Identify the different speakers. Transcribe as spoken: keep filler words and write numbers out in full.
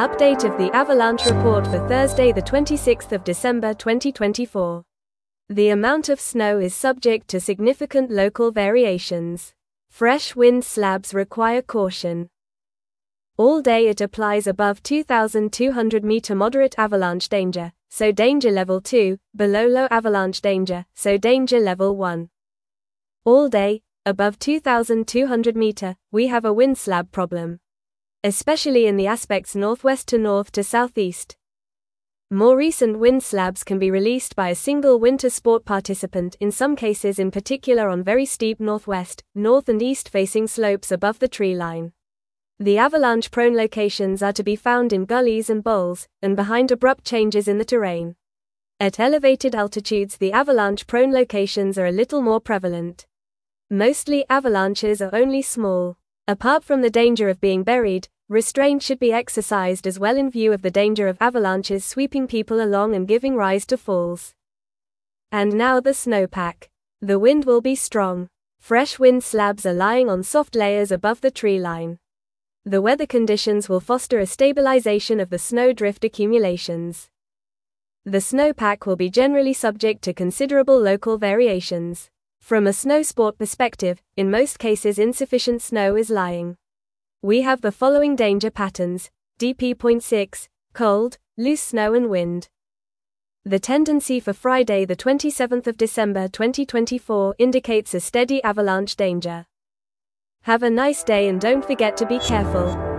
Speaker 1: Update of the avalanche report for Thursday the twenty-sixth of December twenty twenty-four. The amount of snow is subject to significant local variations. Fresh wind slabs require caution. All day it applies above two thousand two hundred meter moderate avalanche danger, so danger level two, below low avalanche danger, so danger level one. All day, above two thousand two hundred meter, we have a wind slab problem, especially in the aspects northwest to north to southeast. More recent wind slabs can be released by a single winter sport participant, in some cases in particular on very steep northwest, north and east facing slopes above the tree line. The avalanche-prone locations are to be found in gullies and bowls, and behind abrupt changes in the terrain. At elevated altitudes the avalanche-prone locations are a little more prevalent. Mostly avalanches are only small. Apart from the danger of being buried, restraint should be exercised as well in view of the danger of avalanches sweeping people along and giving rise to falls. And now the snowpack. The wind will be strong. Fresh wind slabs are lying on soft layers above the tree line. The weather conditions will foster a stabilization of the snowdrift accumulations. The snowpack will be generally subject to considerable local variations. From a snow sport perspective, in most cases insufficient snow is lying. We have the following danger patterns: D P zero point six, cold, loose snow and wind. The tendency for Friday the twenty-seventh of December twenty twenty-four indicates a steady avalanche danger. Have a nice day and don't forget to be careful.